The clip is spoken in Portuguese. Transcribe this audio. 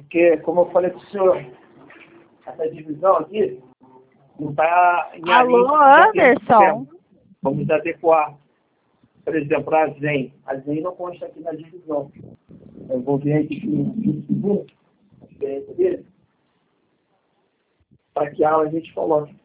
Porque, como eu falei para o senhor, essa divisão aqui não está em Alô, Anderson? Vamos adequar. Por exemplo, a Zen. A Zen não consta aqui na divisão. Eu vou ver aqui no segundo, a diferença dele, para que a aula a gente coloque.